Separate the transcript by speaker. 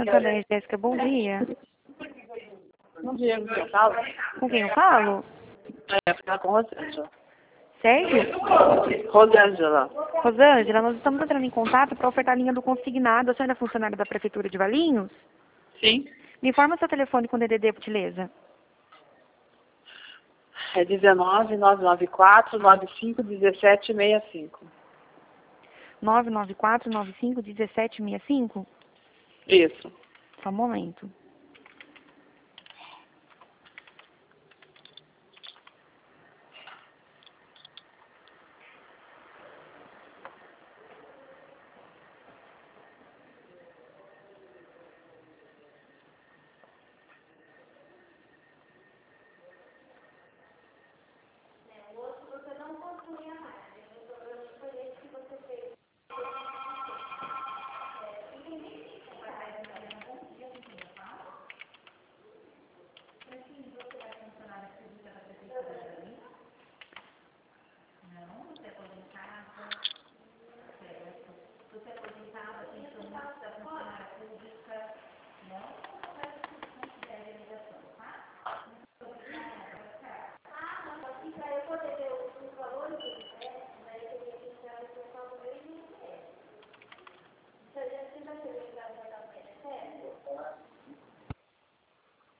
Speaker 1: Santander, Jéssica, bom dia.
Speaker 2: Bom dia, com quem eu falo?
Speaker 1: Com quem eu falo?
Speaker 2: Falar com Rosângela.
Speaker 1: Sérgio?
Speaker 2: Rosângela.
Speaker 1: Rosângela, nós estamos entrando em contato para ofertar a linha do consignado. A senhora é funcionária da Prefeitura de Valinhos?
Speaker 2: Sim.
Speaker 1: Me informa seu telefone com DDD, por gentileza.
Speaker 2: É 19-994-95-1765.
Speaker 1: 994-95-1765?
Speaker 2: Isso.
Speaker 1: Só um momento.